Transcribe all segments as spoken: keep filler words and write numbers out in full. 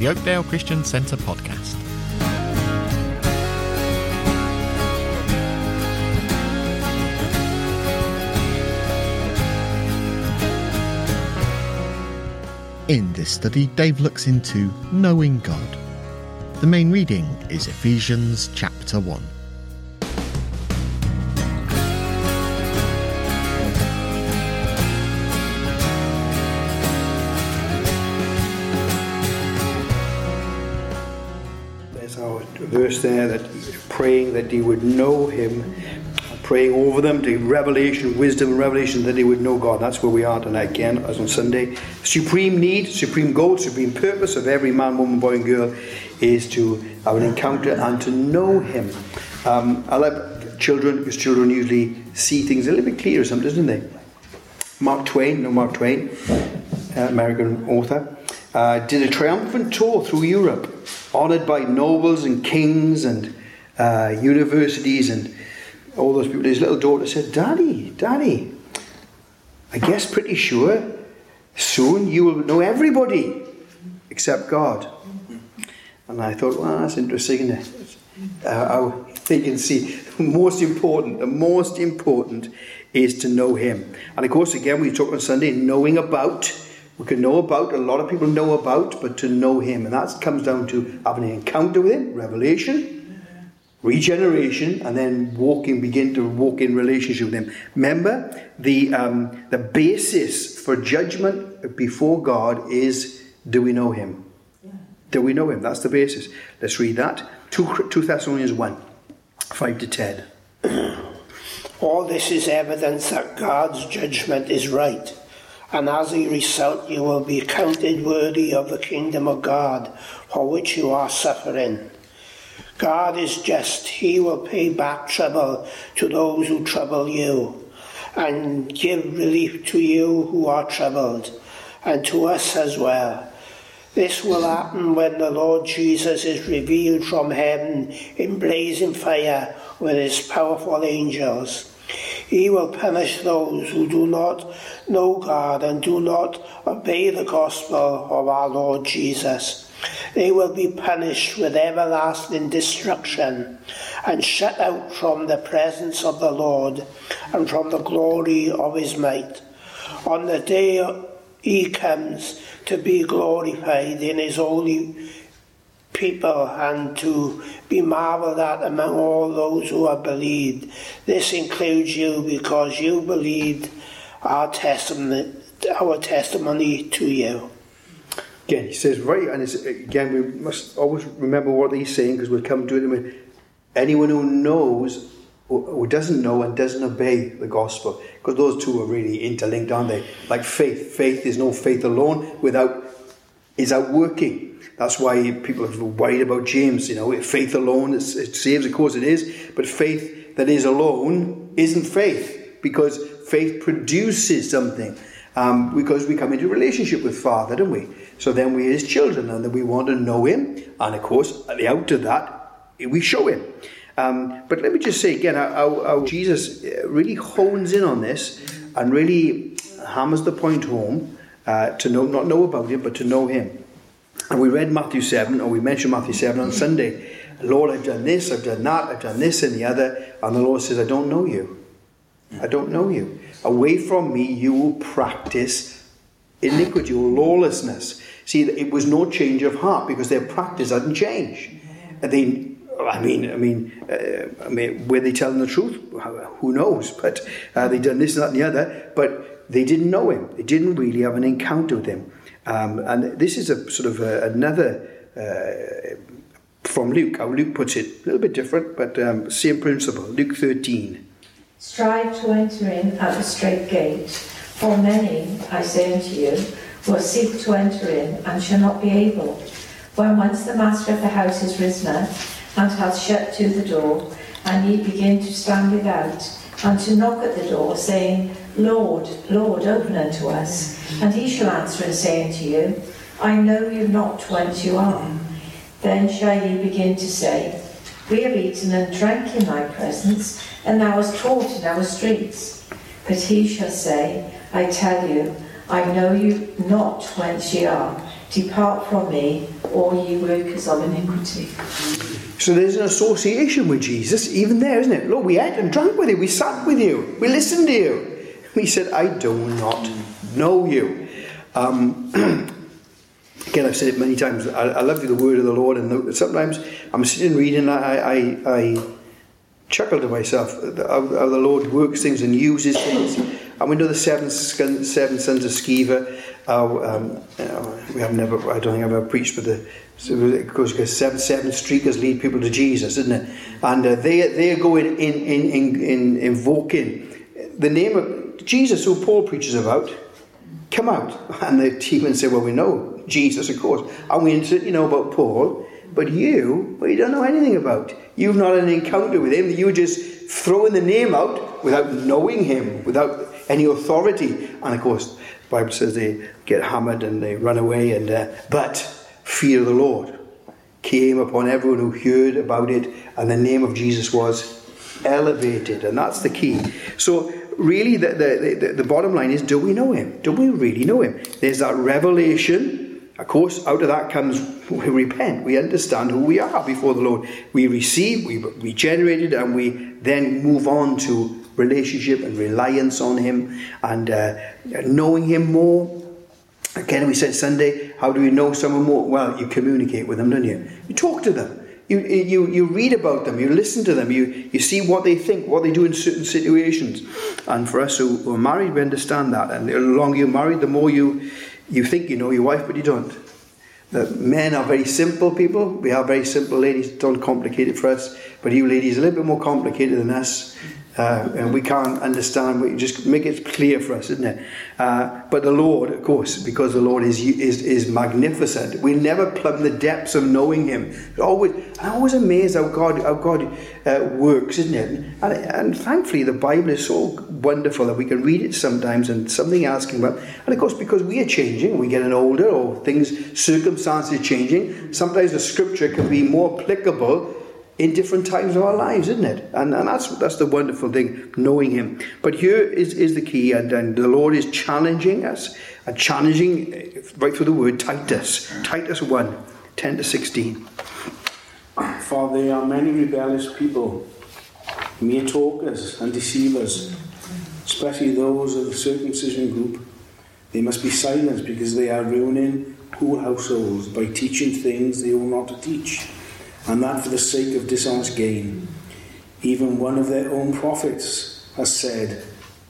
the Oakdale Christian Centre podcast. In this study, Dave looks into knowing God. The main reading is Ephesians chapter one. There's our verse there that praying that he would know him, praying over them to revelation, wisdom and revelation, that they would know God. That's where we are tonight again, as on Sunday. Supreme need, supreme goal, supreme purpose of every man, woman, boy and girl is to have an encounter and to know him. Um, I like children, because children usually see things a little bit clearer sometimes, don't they? Mark Twain, no Mark Twain, uh, American author, uh, did a triumphant tour through Europe, honoured by nobles and kings and uh, universities and all those people. His little daughter said, Daddy, Daddy, I guess pretty sure soon you will know everybody except God. And I thought, well, that's interesting, isn't it? Uh, how they can see the most important, the most important is to know him. And of course, again, we talk on Sunday, knowing about. We can know about, a lot of people know about, but to know him. And that comes down to having an encounter with him, revelation, regeneration, and then walking, begin to walk in relationship with him. Remember, the um, the basis for judgment before God is, do we know him? Do we know him? That's the basis. Let's read that. two Thessalonians one, five to ten. All this is evidence that God's judgment is right, and as a result you will be counted worthy of the kingdom of God for which you are suffering. God is just. He will pay back trouble to those who trouble you, and give relief to you who are troubled, and to us as well. This will happen when the Lord Jesus is revealed from heaven in blazing fire with his powerful angels. He will punish those who do not know God and do not obey the gospel of our Lord Jesus. They will be punished with everlasting destruction and shut out from the presence of the Lord and from the glory of his might. On the day he comes to be glorified in his holy people and to be marveled at among all those who have believed. This includes you, because you believed our testimony, our testimony to you. Again, he says, right, and it's, again, we must always remember what he's saying, because we'll come to it in anyone who knows or doesn't know and doesn't obey the gospel, because those two are really interlinked, aren't they? Like faith. Faith is no faith alone without is out working. That's why people are worried about James. You know, faith alone is, it saves, of course it is, but faith that is alone isn't faith, because faith produces something. Um, because we come into a relationship with Father, don't we? So then we're his children, and then we want to know him, and of course, at the out of that, we show him. Um, but let me just say again how, how Jesus really hones in on this and really hammers the point home uh, to know, not know about him, but to know him. And we read Matthew seven, or we mentioned Matthew seven on Sunday. Lord, I've done this, I've done that, I've done this and the other. And the Lord says, I don't know you. I don't know you. Away from me, you will practice iniquity or lawlessness. See, it was no change of heart, because their practice hadn't changed. And they I mean, I mean, uh, I mean, were they telling the truth? Who knows? But uh, they done this, that, and the other. But they didn't know him. They didn't really have an encounter with him. Um, and this is a sort of a, another uh, from Luke. How Luke puts it, a little bit different, but um, same principle. Luke thirteen. Strive to enter in at the straight gate. For many, I say unto you, will seek to enter in and shall not be able. When once the master of the house is risen up, and hath shut to the door, and ye begin to stand without, and to knock at the door, saying, Lord, Lord, open unto us. And he shall answer and say unto you, I know you not whence you are. Then shall ye begin to say, We have eaten and drank in thy presence, and thou hast taught in our streets. But he shall say, I tell you, I know you not whence ye are. Depart from me, all you workers of iniquity. So there's an association with Jesus, even there, isn't it? Lord, we ate and drank with you, we sat with you, we listened to you. We said, I do not know you. Um, again, I've said it many times, I, I love the word of the Lord, and the, sometimes I'm sitting reading, I, I, I chuckle to myself how, how the Lord works things and uses things. And we know the seven, seven sons of Sceva. Uh, um, uh, we have never, I don't think I've ever preached, but the so it goes because seven seven streakers lead people to Jesus, isn't it? And uh, they they are going in in, in in invoking the name of Jesus, who Paul preaches about. Come out, and the demons say, "Well, we know Jesus, of course, and we you know about Paul, but you, well, you don't know anything about. You've not had an encounter with him. You're just throwing the name out without knowing him, without any authority." And of course, the Bible says they get hammered and they run away. And uh, but fear of the Lord came upon everyone who heard about it, and the name of Jesus was elevated, and that's the key. So really, the the, the, the bottom line is: do we know him? Do we really know him? There's that revelation. Of course, out of that comes we repent. We understand who we are before the Lord. We receive, we regenerated, and we then move on to relationship and reliance on him and uh, knowing him more. Again, we said Sunday, how do we know someone more? Well, you communicate with them, don't you? You talk to them. You you you read about them. You listen to them. You you see what they think, what they do in certain situations. And for us who, who are married, we understand that. And the longer you're married, the more you you think you know your wife, but you don't. The men are very simple people. We are very simple ladies. Don't complicate it for us. But you ladies are a little bit more complicated than us. Uh, and we can't understand. We just make it clear for us, isn't it? Uh, but the Lord, of course, because the Lord is is is magnificent. We never plumb the depths of knowing Him. Always, I'm always amazed how God how God uh, works, isn't it? And, and thankfully, the Bible is so wonderful that we can read it sometimes and something asking about. And of course, because we are changing, we getting older, or things, circumstances changing. Sometimes the Scripture can be more applicable in different times of our lives, isn't it? And, and that's that's the wonderful thing, knowing Him. But here is, is the key, and, and the Lord is challenging us, and challenging right through the word Titus. Titus one, ten to sixteen. For there are many rebellious people, mere talkers and deceivers, especially those of the circumcision group. They must be silenced because they are ruining whole households by teaching things they ought not to teach, and that for the sake of dishonest gain. Even one of their own prophets has said,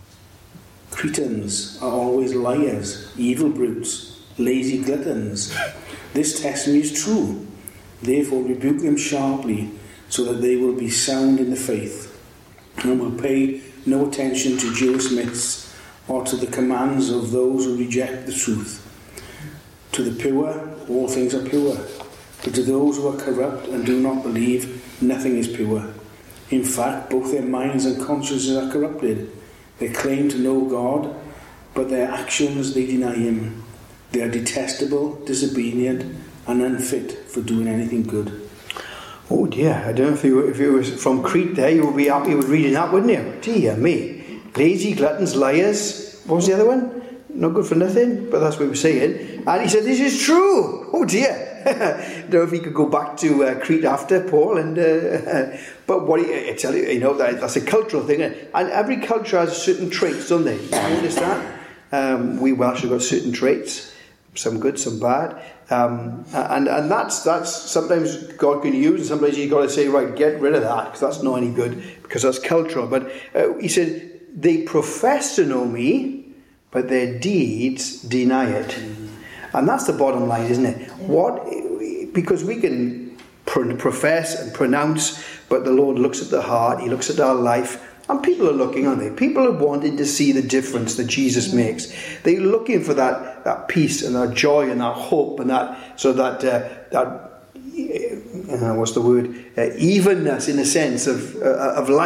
Cretans are always liars, evil brutes, lazy gluttons. This testimony is true. Therefore rebuke them sharply, so that they will be sound in the faith, and will pay no attention to Jewish myths or to the commands of those who reject the truth. To the pure, all things are pure. But to those who are corrupt and do not believe, nothing is pure. In fact, both their minds and consciences are corrupted. They claim to know God, but their actions they deny Him. They are detestable, disobedient, and unfit for doing anything good. Oh dear, I don't know if you, if you were from Crete there, you would be happy with reading that, wouldn't you? Dear me. Lazy, gluttons, liars. What was the other one? No good for nothing, but that's what we were saying. And he said, this is true. Oh dear. I don't know if he could go back to uh, Crete after Paul, and uh, but what he, I tell you, you know, that, that's a cultural thing, and every culture has certain traits, don't they? You notice that? Um, we Welsh have got certain traits, some good, some bad, um, and and that's that's sometimes God can use, and sometimes you've got to say, right, get rid of that because that's not any good, because that's cultural. But uh, he said they profess to know me, but their deeds deny it. And that's the bottom line, isn't it? What, because we can profess and pronounce, but the Lord looks at the heart, He looks at our life, and people are looking, aren't they? People are wanting to see the difference that Jesus makes. They're looking for that, that peace and that joy and that hope and that, so that, uh, that uh, what's the word? Uh, evenness, in a sense, of uh, of life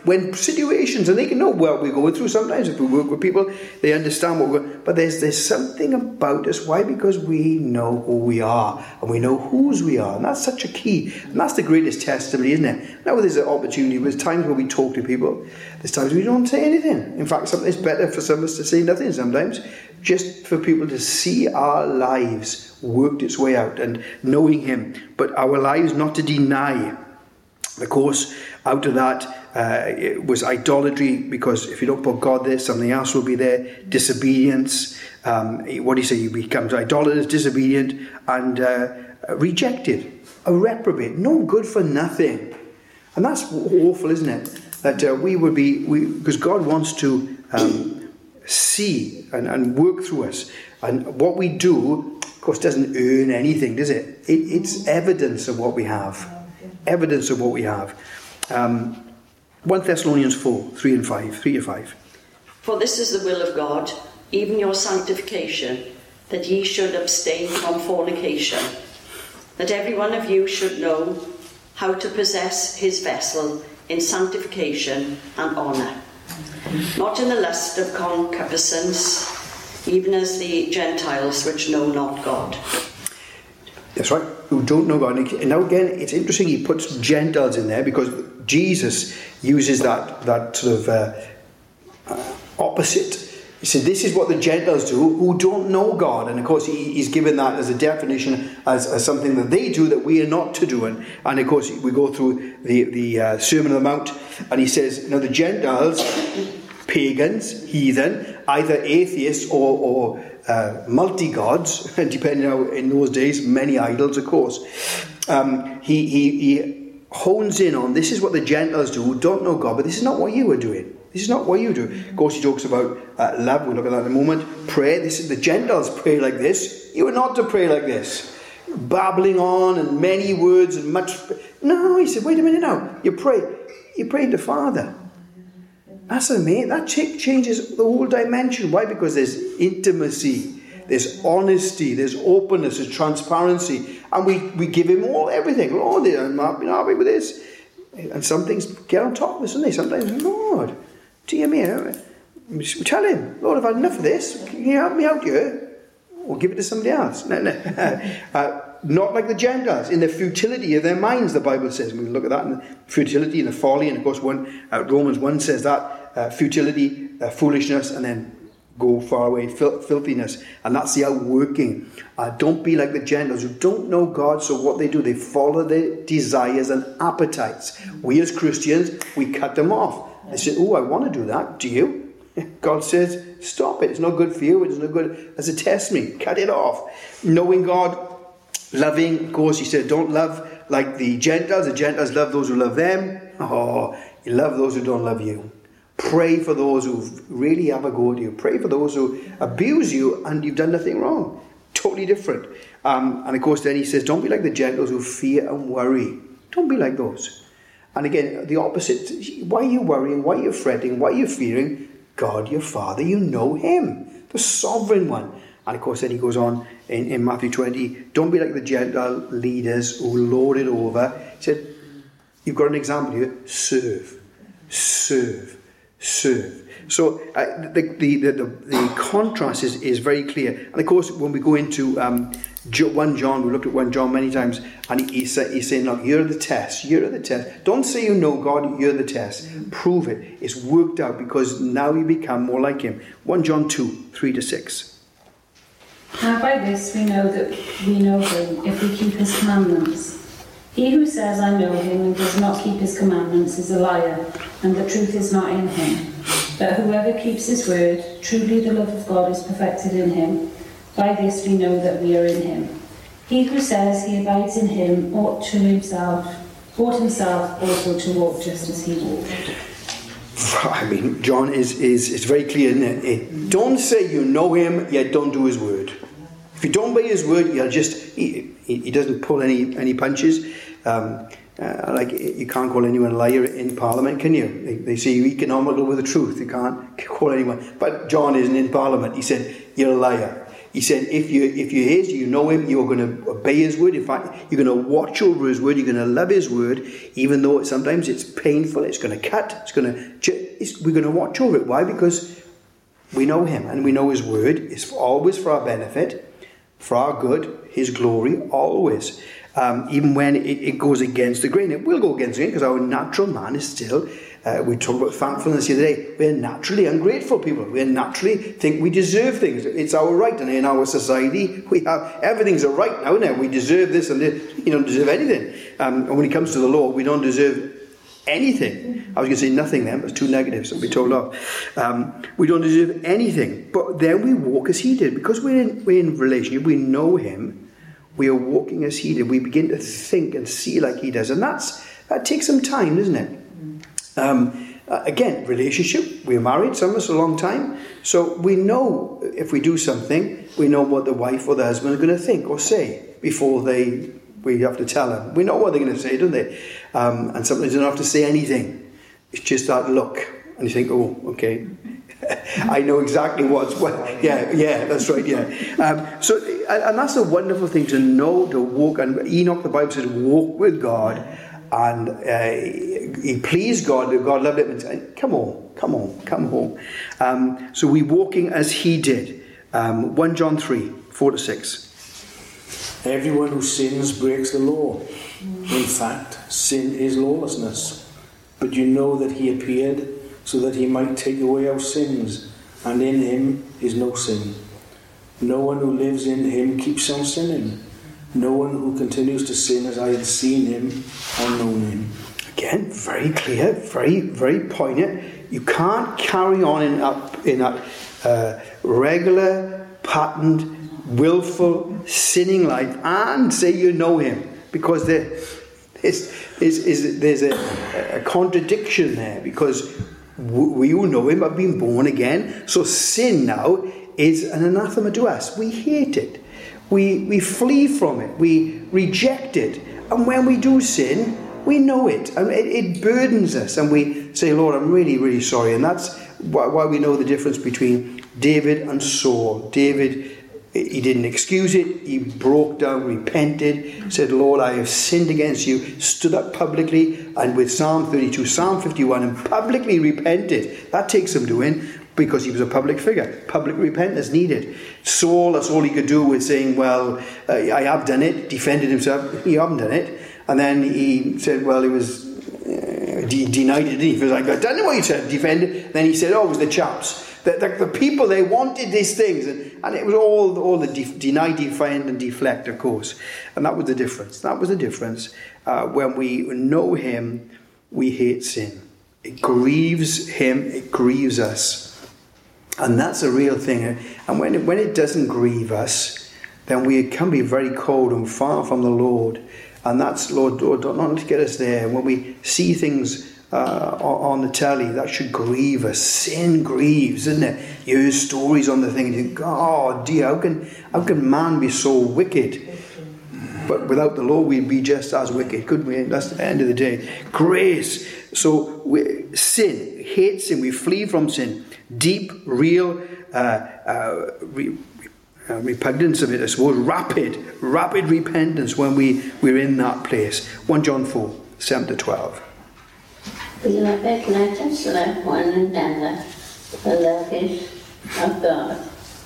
when situations, and they can know what we're going through sometimes, if we work with people, they understand what we're going, but there's, there's something about us. Why? Because we know who we are, and we know whose we are, and that's such a key, and that's the greatest testimony, isn't it? Now there's an opportunity, there's times where we talk to people, there's times we don't say anything. In fact, sometimes it's better for some of us to say nothing sometimes, just for people to see our lives worked its way out, and knowing him, but our lives not to deny. Of course, out of that uh, it was idolatry, because if you don't put God there, something else will be there. Disobedience. Um, what do you say? You become idolatrous, disobedient, and uh, rejected. A reprobate. No good for nothing. And that's awful, isn't it? That uh, we would be, we, because God wants to um, see and, and work through us. And what we do, of course, doesn't earn anything, does it? it it's evidence of what we have. Evidence of what we have. Um, First Thessalonians four, three and five, three to five. For this is the will of God, even your sanctification, that ye should abstain from fornication, that every one of you should know how to possess his vessel in sanctification and honour, not in the lust of concupiscence, even as the Gentiles which know not God. That's right, who don't know God. And now again, it's interesting, he puts Gentiles in there, because Jesus uses that, that sort of uh, uh, opposite. He said, this is what the Gentiles do who don't know God. And of course, he, he's given that as a definition, as, as something that they do that we are not to do. And, and of course, we go through the, the uh, Sermon on the Mount, and he says, you know, the Gentiles, pagans, heathen, either atheists or, or uh, multi-gods, depending on, in those days, many idols, of course. Um, he, he, he hones in on, this is what the Gentiles do who don't know God, but this is not what you are doing. This is not what you do. Of course, he talks about uh, love. We'll look at that in a moment. Prayer. This is the Gentiles pray like this. You are not to pray like this. Babbling on and many words and much. No, he said, wait a minute now. You pray. You pray to Father. That's amazing. That changes the whole dimension. Why? Because there's intimacy. There's honesty. There's openness. There's transparency. And we, we give him all, everything. Lord, I'm happy, happy with this. And some things get on top of us, don't they? Sometimes, Lord, dear me, we tell him, Lord, I've had enough of this. Can you help me out here? Or give it to somebody else. No, no. uh, not like the Gentiles, in the futility of their minds, the Bible says. We look at that in the futility and the folly. And of course, one, uh, Romans one says that, uh, futility, uh, foolishness, and then go far away, fil- filthiness. And that's the outworking. Uh, don't be like the Gentiles who don't know God, so what they do, they follow their desires and appetites. We as Christians, we cut them off. They say, oh, I want to do that. Do you? God says, stop it. It's not good for you. It's not good as a testimony. Cut it off. Knowing God, loving, of course, he said, don't love like the Gentiles. The Gentiles love those who love them. Oh, you love those who don't love you. Pray for those who really have a go at you. Pray for those who abuse you and you've done nothing wrong. Totally different. Um, and of course then he says, don't be like the Gentiles who fear and worry. Don't be like those. And again, the opposite. Why are you worrying? Why are you fretting? Why are you fearing? God, your Father, you know him. The sovereign one. And of course then he goes on in, in Matthew twenty, don't be like the Gentile leaders who lord it over. He said, you've got an example here. Serve. Serve. Serve. So uh, the, the, the, the, the contrast is, is very clear. And of course, when we go into um, First John, we looked at First John many times, and he, he's, he's saying, look, you're the test, you're the test. Don't say you know God, you're the test. Prove it. It's worked out, because now you become more like him. First John two, three to six. Now by this we know that we know him, if we keep his commandments. He who says, I know him, and does not keep his commandments is a liar, and the truth is not in him. But whoever keeps his word, truly the love of God is perfected in him. By this we know that we are in him. He who says he abides in him ought to himself, ought himself also to walk just as he walked. I mean, John is, is it's very clear, isn't it? it? Don't say you know him, yet don't do his word. If you don't obey his word, you're just, he, he, he doesn't pull any, any punches. Um, uh, like, you can't call anyone a liar in Parliament, can you? They, they say you're economical with the truth. You can't call anyone. But John isn't in Parliament. He said, you're a liar. He said, if you if you're his, you know him, you're going to obey his word. In fact, you're going to watch over his word. You're going to love his word, even though sometimes it's painful. It's going to cut. It's going to. It's, we're going to watch over it. Why? Because we know him and we know his word. It's always for our benefit, for our good, his glory, always. Um, even when it, it goes against the grain. It will go against the grain because our natural man is still... Uh, we talked about thankfulness the other day. We're naturally ungrateful people. We naturally think we deserve things. It's our right, and in our society, we have everything's a right now. Now we deserve this, and this. You don't deserve anything. Um, and when it comes to the law, we don't deserve anything. I was going to say nothing then, but it's too negative, so we told off. Um, we don't deserve anything, but then we walk as he did because we're in we're in relationship. We know him. We are walking as he did. We begin to think and see like he does, and that's that takes some time, doesn't it? Um, uh, again, relationship, we're married, some of us a long time, so we know if we do something, we know what the wife or the husband are going to think or say before they we have to tell them. We know what they're going to say, don't they? Um, and sometimes they don't have to say anything. It's just that look, and you think, oh, okay, I know exactly what's what. Yeah, yeah, that's right, yeah. Um, so, and that's a wonderful thing to know, to walk, and Enoch, the Bible says, walk with God. And uh, he pleased God. God loved him and said, come on, come on, come home. Um, so we're walking as he did. Um, First John three, four to six. Everyone who sins breaks the law. In fact, sin is lawlessness. But you know that he appeared so that he might take away our sins, and in him is no sin. No one who lives in him keeps on sinning. No one who continues to sin as I had seen him or known him. Again, very clear, very, very poignant. You can't carry on in that, in that uh, regular, patterned, willful, sinning life and say you know him. Because there is, is, is, there's a, a contradiction there. Because we who know him have been born again. So sin now is an anathema to us. We hate it. We we flee from it. We reject it. And when we do sin, we know it. And it, it burdens us. And we say, Lord, I'm really, really sorry. And that's why, why we know the difference between David and Saul. David, he didn't excuse it. He broke down, repented, said, Lord, I have sinned against you. Stood up publicly. And with Psalm thirty-two, Psalm fifty-one, and publicly repented. That takes some doing. Because he was a public figure. Public repentance needed. Saul, that's all he could do was saying, well, uh, I have done it, defended himself. He hadn't done it. And then he said, well, he was uh, de- denied it. He was like, I don't know what he said, defended. Then he said, oh, it was the chaps. The, the, the people, they wanted these things. And, and it was all, all the de- deny, defend, and deflect, of course. And that was the difference. That was the difference. Uh, when we know him, we hate sin. It grieves him. It grieves us. And that's a real thing. And when it, when it doesn't grieve us, then we can be very cold and far from the Lord. And that's, Lord, Lord not to get us there. When we see things uh, on the telly, that should grieve us. Sin grieves, isn't it? You hear stories on the thing and you think, oh dear, how can, how can man be so wicked? But without the law, we'd be just as wicked, couldn't we? That's the end of the day. Grace. So we, sin, hate sin, we flee from sin. Deep, real uh, uh, re, uh, repugnance of it, I suppose. Rapid, rapid repentance when we, we're in that place. First John four, seven to twelve. Beloved, let us love one another, for love is of God.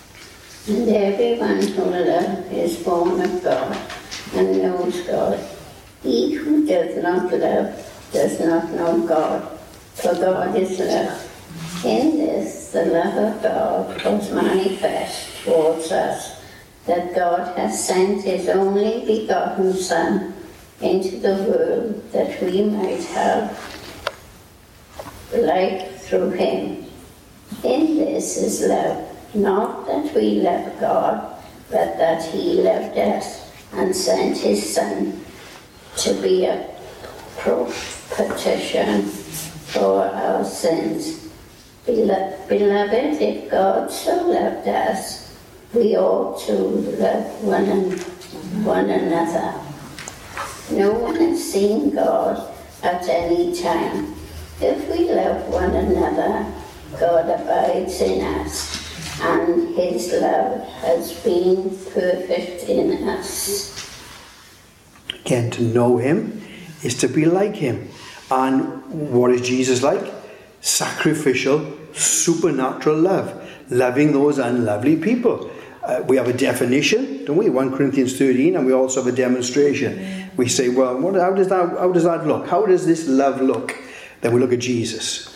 And everyone who loves is born of God and knows God. He who does not love does not know God, for God is love. In this, the love of God was manifest towards us, that God has sent his only begotten Son into the world that we might have life through him. In this is love, not that we love God, but that he loved us and sent his Son to be a propitiation for our sins. Beloved, if God so loved us, we ought to love one, one another. No one has seen God at any time. If we love one another, God abides in us, and his love has been perfect in us. Again, to know him is to be like him. And what is Jesus like? Sacrificial, supernatural love. Loving those unlovely people. Uh, we have a definition, don't we? First Corinthians thirteen, and we also have a demonstration. We say, well, what, how does that how does that look? How does this love look? Then we look at Jesus.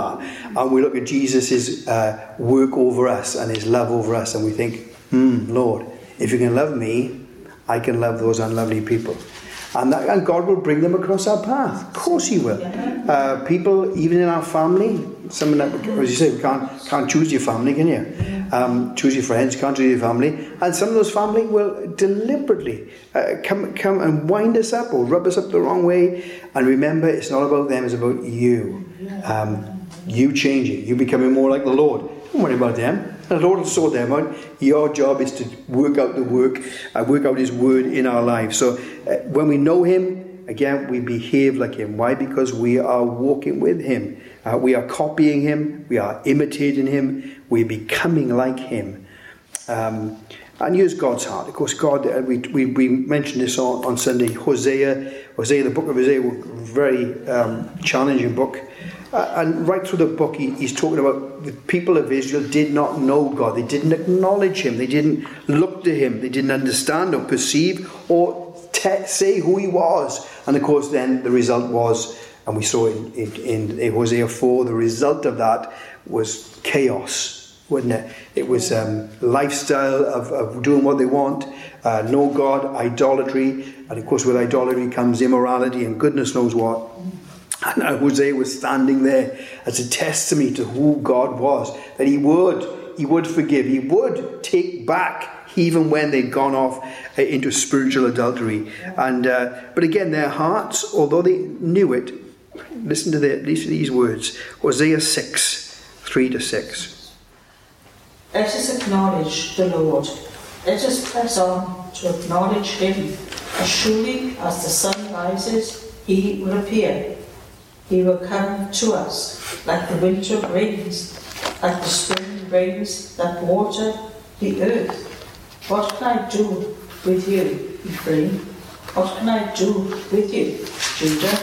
And we look at Jesus' uh, work over us and his love over us, and we think, hmm, Lord, if you can love me, I can love those unlovely people. And, that, and God will bring them across our path. Of course he will. Uh, people, even in our family, someone that, as you say, we can't, can't choose your family, can you? Um, choose your friends, you can't choose your family. And some of those family will deliberately uh, come, come and wind us up or rub us up the wrong way. And remember, it's not about them, it's about you. Um, you changing, you becoming more like the Lord. Don't worry about them. The Lord will sort them out. Your job is to work out the work, uh, work out his word in our lives. So uh, when we know him, again, we behave like him. Why? Because we are walking with him. Uh, we are copying him. We are imitating him. We're becoming like him. Um, and here's God's heart. Of course, God, uh, we, we we mentioned this on, on Sunday. Hosea, Hosea, the book of Hosea, was a very um, challenging book. Uh, and right through the book, he, he's talking about the people of Israel did not know God. They didn't acknowledge him. They didn't look to him. They didn't understand or perceive or te- say who he was. And of course, then the result was, and we saw in, in, in Hosea four, the result of that was chaos, wasn't it? It was um, lifestyle of, of doing what they want, uh, no God, idolatry. And of course, with idolatry comes immorality and goodness knows what. And Hosea was standing there as a testimony to who God was, that he would, he would forgive, he would take back even when they'd gone off uh, into spiritual adultery. And uh, but again, their hearts, although they knew it, listen to the, these, these words, Hosea six, three to six. Let us acknowledge the Lord. Let us press on to acknowledge him. As surely as the sun rises, he will appear. He will come to us like the winter rains, like the spring rains that water the earth. What can I do with you, Ephraim? What can I do with you, Judah?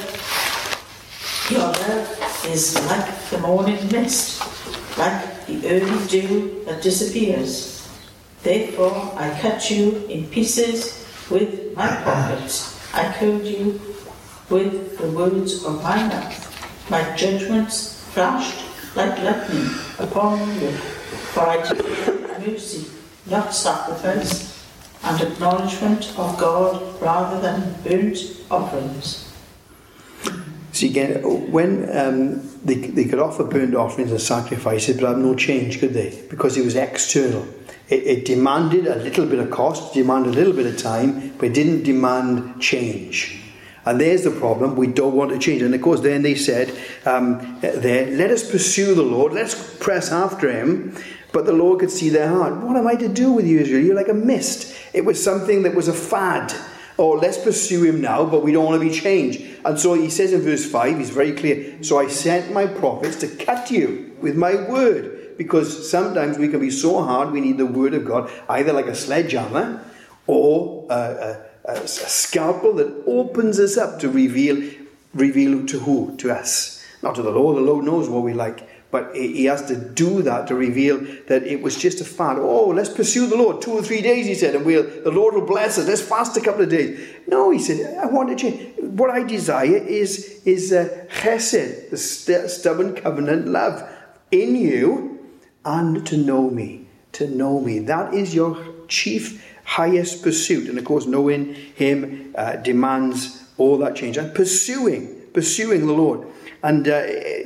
Your love is like the morning mist, like the early dew that disappears. Therefore I cut you in pieces with my prophets. I killed you with the words of my mouth. My judgments flashed like lightning upon you, for I declare mercy, not sacrifice, and acknowledgement of God rather than burnt offerings. See again, when um, they, they could offer burnt offerings and sacrifices, but have no change, could they? Because it was external. It, it demanded a little bit of cost, demanded a little bit of time, but it didn't demand change. And there's the problem, we don't want to change. And of course then they said, um, there, let us pursue the Lord, let's press after him. But the Lord could see their heart. What am I to do with you, Israel? You're like a mist. It was something that was a fad. Oh, let's pursue him now, but we don't want to be changed. And so he says in verse five, he's very clear, so I sent my prophets to cut you with my word. Because sometimes we can be so hard, we need the word of God, either like a sledgehammer or a, a, a scalpel that opens us up to reveal, reveal to who? To us. Not to the Lord. The Lord knows what we like. But he has to do that to reveal that it was just a fad. Oh, let's pursue the Lord. Two or three days, he said, and we'll, the Lord will bless us. Let's fast a couple of days. No, he said, I want to change. What I desire is, is uh, chesed, the st- stubborn covenant love in you, and to know me. To know me. That is your chief, highest pursuit. And of course, knowing him uh, demands all that change. And pursuing, pursuing the Lord. And uh,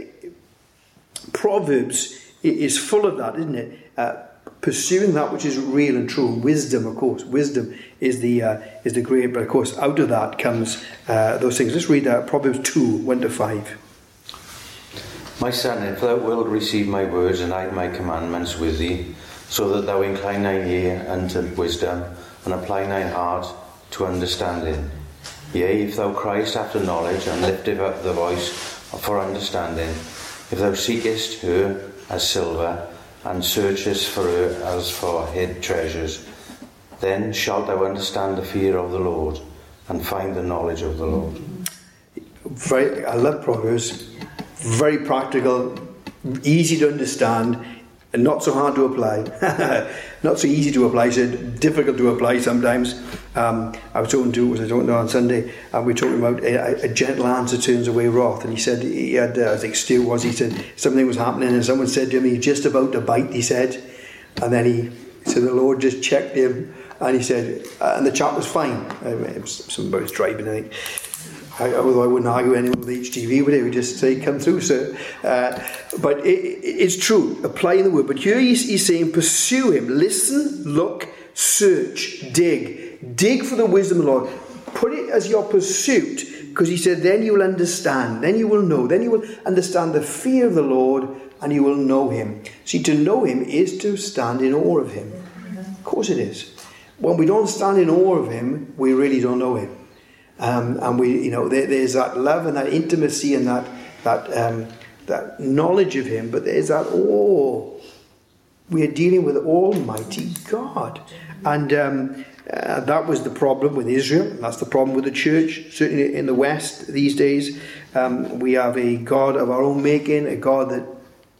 Proverbs is full of that, isn't it? Uh, pursuing that which is real and true. Wisdom, of course. Wisdom is the uh, is the great, but of course, out of that comes uh, those things. Let's read that. Proverbs two, one to five. My son, if thou wilt receive my words and hide my commandments with thee, so that thou incline thine ear unto wisdom, and apply thine heart to understanding. Yea, if thou criest after knowledge, and liftest up the voice for understanding, if thou seekest her as silver, and searchest for her as for hid treasures. Then shalt thou understand the fear of the Lord, and find the knowledge of the Lord. Very, I love Proverbs. Very practical, easy to understand, and not so hard to apply. Not so easy to apply, so difficult to apply sometimes. Um, I was talking to, was I talking to on Sunday, and we were talking about a, a gentle answer turns away wrath. And he said, he had, uh, I think Stu was, he said something was happening, and someone said to him, he's just about to bite, he said. And then he said, the Lord just checked him, and he said, uh, and the chap was fine. Uh, it was something about his driving, I think. I, although I wouldn't argue anyone with H T V, would I? Would just say, come through, sir. Uh, but it, it, it's true, applying the word. But here he's, he's saying, pursue him. Listen, look, search, dig. Dig for the wisdom of the Lord. Put it as your pursuit, because he said, then you will understand, then you will know, then you will understand the fear of the Lord, and you will know him. See, to know him is to stand in awe of him. Of course it is. When we don't stand in awe of him, we really don't know him. Um, and we, you know, there, there's that love and that intimacy and that that um, that knowledge of him, but there's that awe. We are dealing with Almighty God, and um, uh, that was the problem with Israel. That's the problem with the church, certainly in the West these days. Um, we have a God of our own making, a God that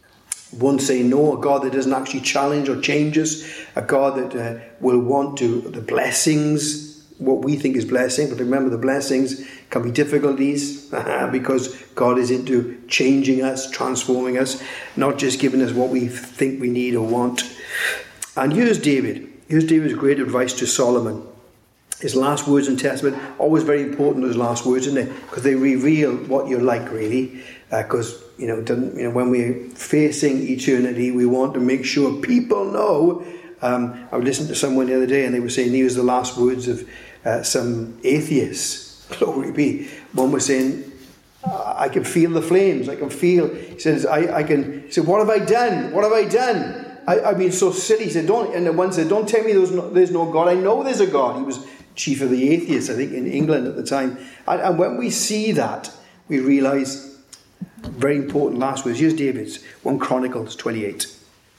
won't say no, a God that doesn't actually challenge or change us, a God that uh, will want to the blessings. What we think is blessing, but remember the blessings can be difficulties because God is into changing us, transforming us, not just giving us what we think we need or want. And here's David. Here's David's great advice to Solomon. His last words in Testament, always very important, those last words, isn't it? Because they reveal what you're like, really. Because, uh, you know, you know, when we're facing eternity, we want to make sure people know. Um, I listened to someone the other day and they were saying these are the last words of uh, some atheists. Glory be. One was saying, I can feel the flames. I can feel, he says, I, I can, he said, what have I done? What have I done? I, I've been so silly. He said, don't, and the one said, don't tell me there's no, there's no God. I know there's a God. He was chief of the atheists, I think, in England at the time. And, and when we see that, we realise, very important last words. Here's David's, First Chronicles twenty-eight.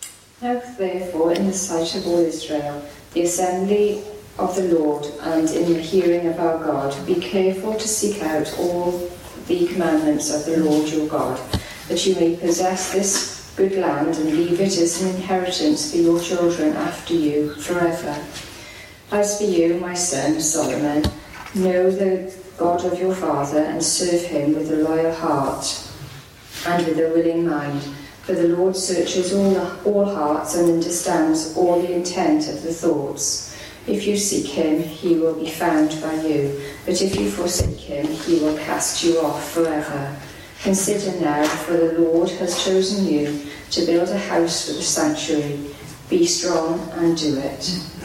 Now therefore, in the sight of all Israel, the assembly of the Lord, and in the hearing of our God, be careful to seek out all the commandments of the Lord your God, that you may possess this good land and leave it as an inheritance for your children after you forever. As for you, my son Solomon, know the God of your father and serve him with a loyal heart and with a willing mind. For the Lord searches all, all hearts and understands all the intent of the thoughts. If you seek him, he will be found by you. But if you forsake him, he will cast you off forever. Consider now, for the Lord has chosen you to build a house for the sanctuary. Be strong and do it.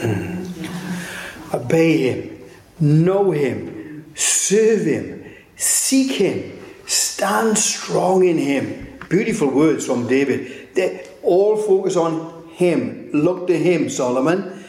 Mm. Obey him, know him, serve him, seek him, stand strong in him. Beautiful words from David. They all focus on him. Look to him, Solomon.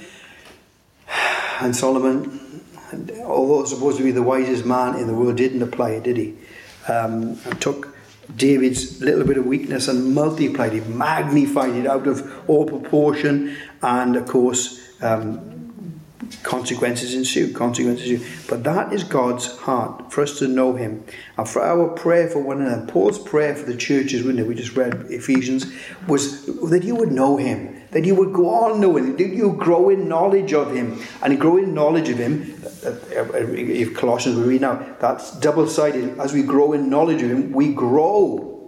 And Solomon, although supposed to be the wisest man in the world, didn't apply it, did he? Um, and took David's little bit of weakness and multiplied it, magnified it out of all proportion, and of course, um, consequences ensue, consequences ensue. But that is God's heart, for us to know him. And for our prayer for one another, Paul's prayer for the churches, wasn't it? We just read Ephesians, was that you would know him, that you would go on knowing him, that you grow in knowledge of him. And grow in knowledge of him, if Colossians we read now, that's double-sided. As we grow in knowledge of him, we grow.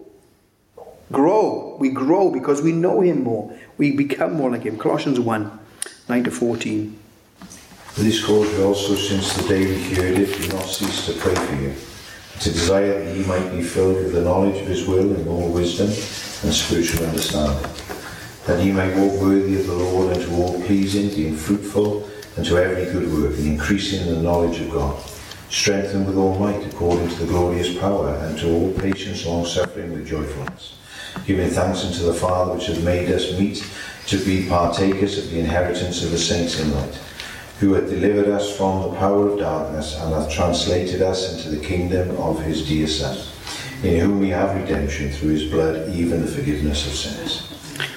Grow. We grow because we know him more. We become more like him. Colossians one, nine to fourteen. For this cause we also, since the day we heard it, do not cease to pray for you, to desire that ye might be filled with the knowledge of his will in all wisdom and spiritual understanding, that ye may walk worthy of the Lord unto all pleasing, being fruitful unto every good work, and increasing in the knowledge of God, strengthened with all might according to the glorious power, and to all patience long suffering with joyfulness, giving thanks unto the Father which hath made us meet to be partakers of the inheritance of the saints in light, who hath delivered us from the power of darkness, and hath translated us into the kingdom of his dear Son, in whom we have redemption through his blood, even the forgiveness of sins.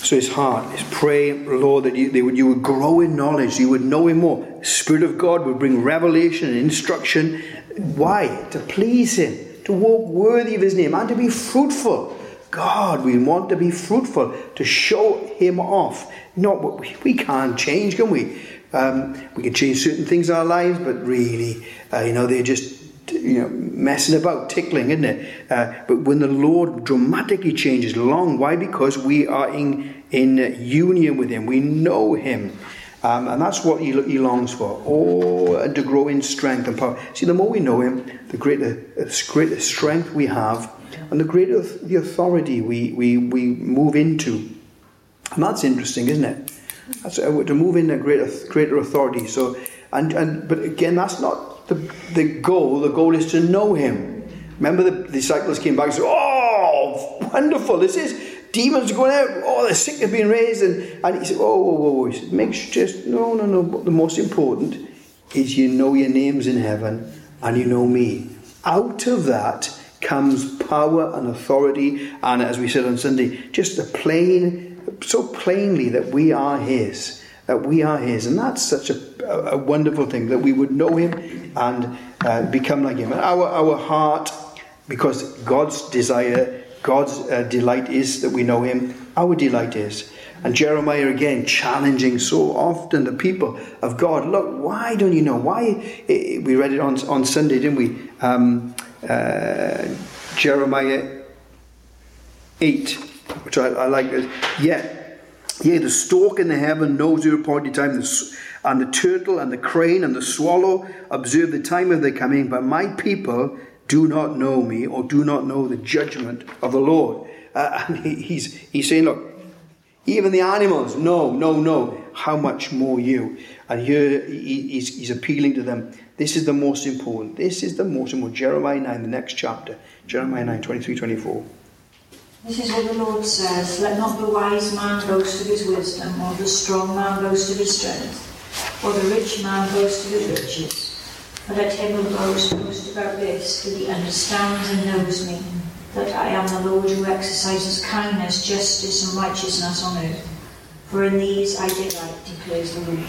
So his heart, his prayer, Lord, that you, they would, you would grow in knowledge, you would know him more. Spirit of God would bring revelation and instruction. Why? To please him, to walk worthy of his name, and to be fruitful. God, we want to be fruitful, to show him off. Not what we, we can't change, can we? Um, we can change certain things in our lives, but really, uh, you know, they're just, you know, messing about, tickling, isn't it? Uh, but when the Lord dramatically changes, long, why? Because we are in, in union with him. We know him. Um, and that's what he, he longs for. Oh, and to grow in strength and power. See, the more we know him, the greater, the greater strength we have, and the greater the authority we, we, we move into. And that's interesting, isn't it? That's uh, to move in a greater greater authority. So, and and but again, that's not the the goal. The goal is to know him. Remember, the disciples came back and said, "Oh, wonderful! This is demons going out. Oh, the sick have been raised." And and he said, "Oh, whoa, whoa, whoa!" He said, "Make sure just no, no, no. But the most important is you know your name's in heaven and you know me. Out of that comes power and authority, and as we said on Sunday, just a plain." So plainly that we are his, that we are his, and that's such a, a wonderful thing, that we would know him and uh, become like him. And our our heart, because God's desire, God's uh, delight is that we know him. Our delight is, and Jeremiah again challenging so often the people of God. Look, why don't you know? Why we read it on on Sunday, didn't we? Um, uh, Jeremiah eight. Which I, I like. Yet, yea, the stork in the heaven knows your appointed time, and the turtle and the crane and the swallow observe the time of their coming, but my people do not know me, or do not know the judgment of the Lord. Uh, and he, he's he's saying, look, even the animals, no, no, no. How much more you? And here he, he's, he's appealing to them. This is the most important. This is the most important. Jeremiah nine, the next chapter. Jeremiah nine, twenty-three, twenty-four. This is what the Lord says: let not the wise man boast of his wisdom, or the strong man boast of his strength, or the rich man boast of his riches. But let him who boasts boast about this, that he understands and knows me, that I am the Lord who exercises kindness, justice and righteousness on earth. For in these I delight, declares the Lord.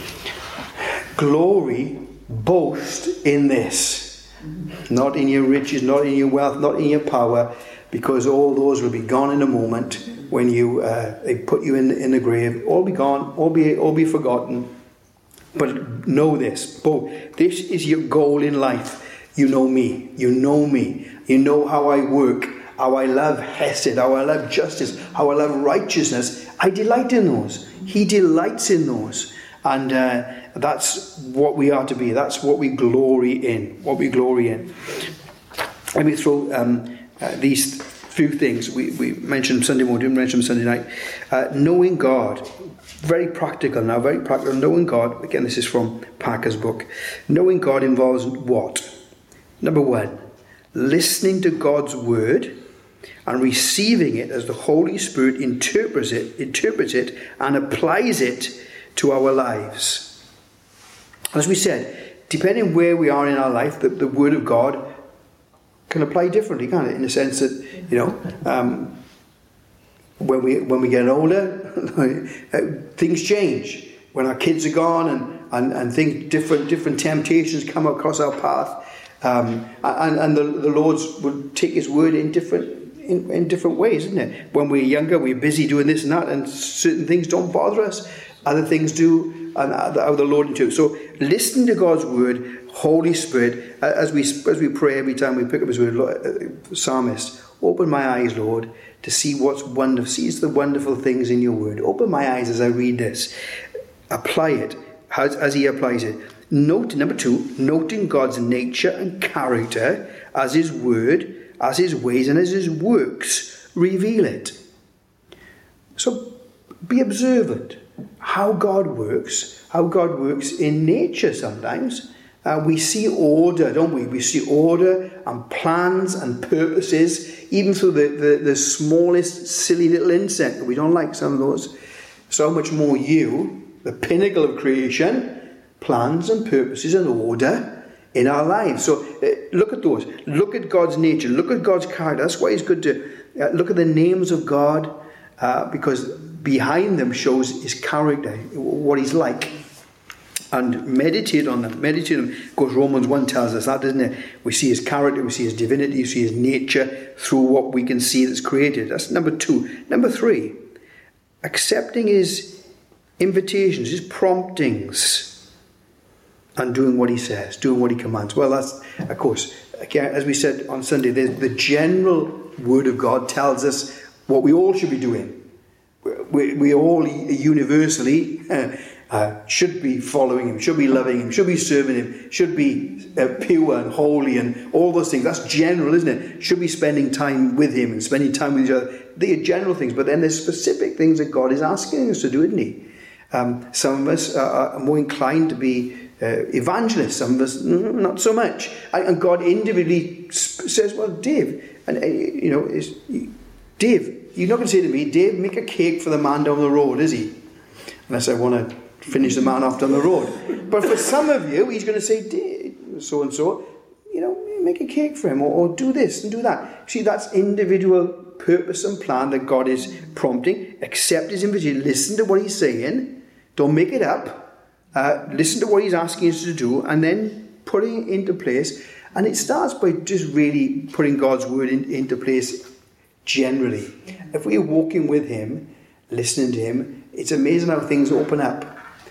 Glory, boast in this. Not in your riches, not in your wealth, not in your power, because all those will be gone in a moment when you uh, they put you in in the grave. All be gone, all be all be forgotten. But know this, both this is your goal in life. You know me, you know me, you know how I work, how I love hesed, how I love justice, how I love righteousness. I delight in those. He delights in those, and uh, that's what we are to be. That's what we glory in. What we glory in. Let me throw. Um, Uh, these few things we, we mentioned Sunday morning, didn't mention Sunday night. Uh, knowing God, very practical now, very practical. Knowing God, again, this is from Parker's book. Knowing God involves what? Number one, listening to God's word and receiving it as the Holy Spirit interprets it, interprets it and applies it to our lives. As we said, depending where we are in our life, the, the word of God can apply differently, can't it? In the sense that, you know, um, when we when we get older, things change. When our kids are gone, and and, and things different different temptations come across our path, um, and and the, the Lord will take His word in different in, in different ways, isn't it? When we're younger, we're busy doing this and that, and certain things don't bother us. Other things do, and how the Lord into. So listening to God's word. Holy Spirit, as we as we pray every time we pick up His word, uh, psalmist, open my eyes, Lord, to see what's wonderful, see the wonderful things in your word. Open my eyes as I read this. Apply it as, as He applies it. Note, number two, noting God's nature and character as His word, as His ways and as His works reveal it. So be observant how God works, how God works in nature sometimes. Uh, we see order, don't we? We see order and plans and purposes, even through the, the, the smallest silly little insect. We don't like some of those. So much more you, the pinnacle of creation, plans and purposes and order in our lives. So uh, look at those. Look at God's nature. Look at God's character. That's why it's good to uh, look at the names of God, uh, because behind them shows his character, what he's like. And meditate on them, meditate on them. Of course, Romans one tells us that, doesn't it? We see his character, we see his divinity, we see his nature through what we can see that's created. That's number two. Number three, accepting his invitations, his promptings, and doing what he says, doing what he commands. Well, that's, of course, again, as we said on Sunday, the general word of God tells us what we all should be doing. We, we all universally uh, should be following him, should be loving him, should be serving him, should be uh, pure and holy and all those things. That's general, isn't it? Should be spending time with him and spending time with each other. They are general things, but then there's specific things that God is asking us to do, isn't he? Um, some of us are, are more inclined to be uh, evangelists, some of us not so much. And, and God individually says, well, Dave, and uh, you know, is, Dave, you're not going to say to me, Dave, make a cake for the man down the road, is he? Unless I want to finish the man off down the road. But for some of you, he's going to say, Dave, so-and-so, you know, make a cake for him, or, or do this and do that. See, that's individual purpose and plan that God is prompting. Accept his invitation. Listen to what he's saying. Don't make it up. Uh, listen to what he's asking us to do, and then putting it into place. And it starts by just really putting God's word in, into place generally. If we're walking with him, listening to him, it's amazing how things open up.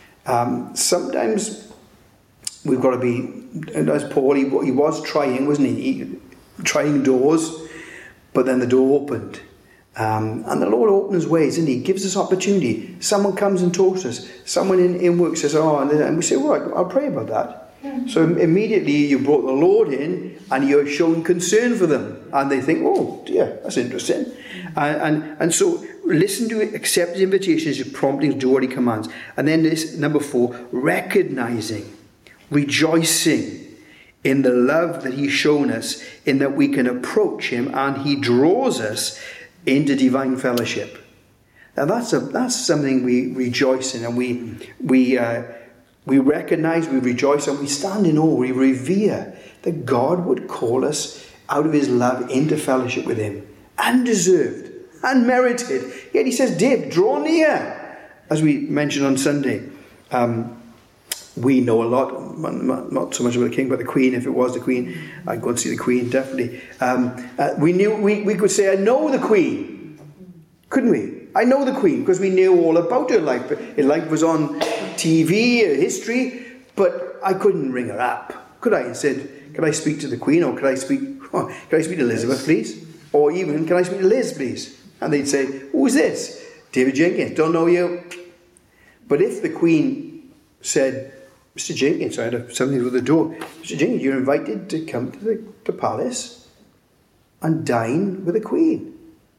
Um, sometimes we've got to be, and as Paul, he, he was trying, wasn't he? he? Trying doors, but then the door opened. Um, and the Lord opens ways, and he gives us opportunity. Someone comes and talks to us. Someone in, in work says, oh, and, and we say, well, I'll pray about that. Yeah. So immediately you brought the Lord in, and you're showing concern for them. And they think, oh, dear, that's interesting. And, and, and so listen to it, accept his invitations, his promptings, do what he commands. And then this, number four, recognizing, rejoicing in the love that he's shown us, in that we can approach him and he draws us into divine fellowship. Now that's a that's something we rejoice in, and we we uh, we recognize, we rejoice, and we stand in awe, we revere that God would call us out of his love into fellowship with him, undeserved, unmerited. Yet he says, Dave, draw near. As we mentioned on Sunday, um, we know a lot, not so much about the king, but the queen. If it was the queen, I'd go and see the queen, definitely. Um, uh, we knew we, we could say, I know the queen, couldn't we? I know the queen, because we knew all about her life. Her life was on T V, her history, but I couldn't ring her up, could I? And said, can I speak to the queen, or can I speak, oh, can I speak to Elizabeth, please? Or even, can I speak to Liz, please? And they'd say, who's this? David Jenkins, don't know you. But if the queen said, Mister Jenkins, I had something with the door. Mister Jenkins, you're invited to come to the, the palace and dine with the queen.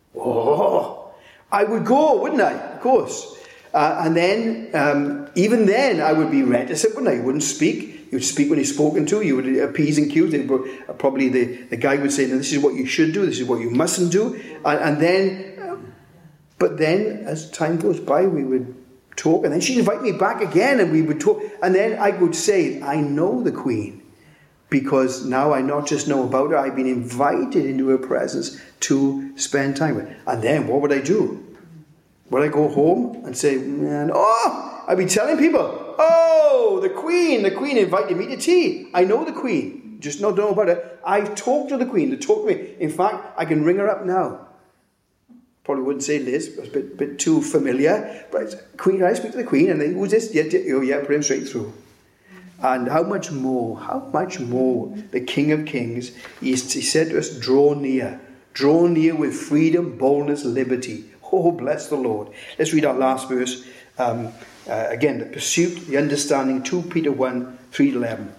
Oh, I would go, wouldn't I? Of course. Uh, and then, um, even then, I would be reticent, wouldn't I? You wouldn't speak. You would speak when he's spoken to. You would appease and cue. Probably the, the guy would say, no, this is what you should do. This is what you mustn't do. And, and then, um, but then, as time goes by, we would talk, and then she'd invite me back again, and we would talk, and then I would say, I know the queen, because now I not just know about her, I've been invited into her presence to spend time with her. And then what would I do? Would I go home and say, man, oh, I'd be telling people, oh, the queen, the queen invited me to tea. I know the queen, just not know about her. I've talked to the queen to talk to me. In fact, I can ring her up now. Probably wouldn't say Liz, it was a bit, bit too familiar. But Queen, I speak to the Queen, and they, who's this? Yeah, oh yeah, put him straight through. And how much more, how much more the King of Kings, he, he said to us, draw near. Draw near with freedom, boldness, liberty. Oh, bless the Lord. Let's read our last verse. Um, uh, again, the pursuit, the understanding, Second Peter one, three to eleven.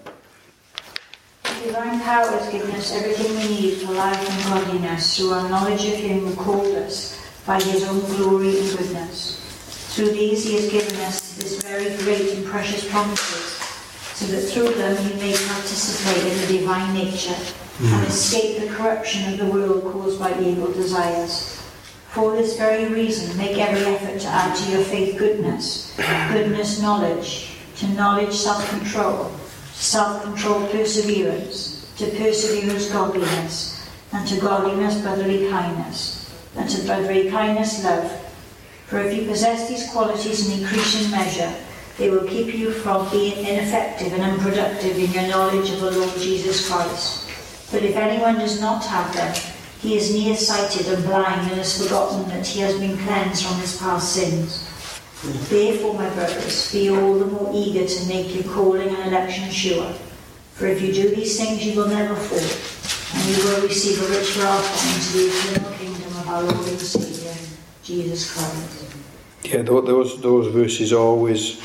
The divine power has given us everything we need for life and godliness through our knowledge of him who called us by his own glory and goodness. Through these he has given us this very great and precious promises, so that through them we may participate in the divine nature mm. and escape the corruption of the world caused by evil desires. For this very reason, make every effort to add to your faith goodness, goodness knowledge, to knowledge self-control, self-control perseverance, to perseverance godliness, and to godliness brotherly kindness, and to brotherly kindness love, For if you possess these qualities in increasing measure, they will keep you from being ineffective and unproductive in your knowledge of the Lord Jesus Christ. But if anyone does not have them, he is nearsighted and blind and has forgotten that he has been cleansed from his past sins. Therefore, my brothers, be all the more eager to make your calling and election sure. For if you do these things, you will never fall, and you will receive a rich welcome into the eternal kingdom of our Lord and Saviour, Jesus Christ. Yeah, those those verses always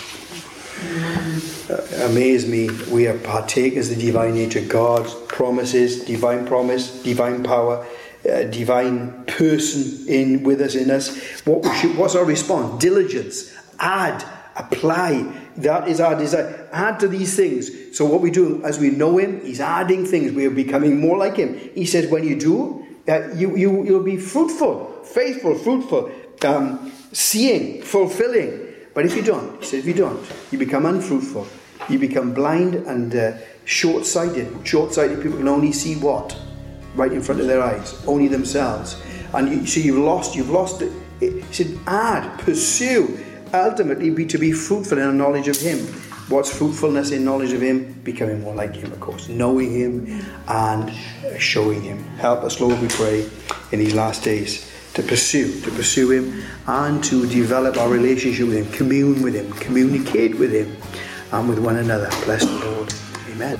uh, amaze me. We are partakers of the divine nature, God's promises, divine promise, divine power, uh, divine person in with us, in us. What we should, what's our response? Diligence, add, apply. That is our desire. Add to these things. So what we do, as we know Him, He's adding things. We are becoming more like Him. He says, when you do, uh, you you you'll be fruitful, faithful, fruitful. Um, seeing, fulfilling. But if you don't, he says, if you don't, you become unfruitful. You become blind and uh, short-sighted. Short-sighted people can only see what? Right in front of their eyes. Only themselves. And you see, you've lost, you've lost it. He said, add, pursue, ultimately be to be fruitful in a knowledge of Him. What's fruitfulness in knowledge of Him? Becoming more like Him, of course. Knowing Him and showing Him. Help us, Lord, we pray, in these last days. To pursue, to pursue Him and to develop our relationship with Him, commune with Him, communicate with Him and with one another. Bless the Lord. Amen.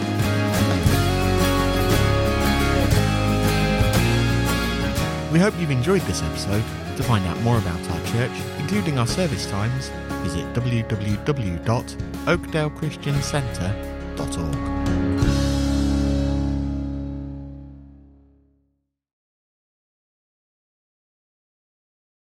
We hope you've enjoyed this episode. To find out more about our church, including our service times, visit w w w dot oakdale christian centre dot org.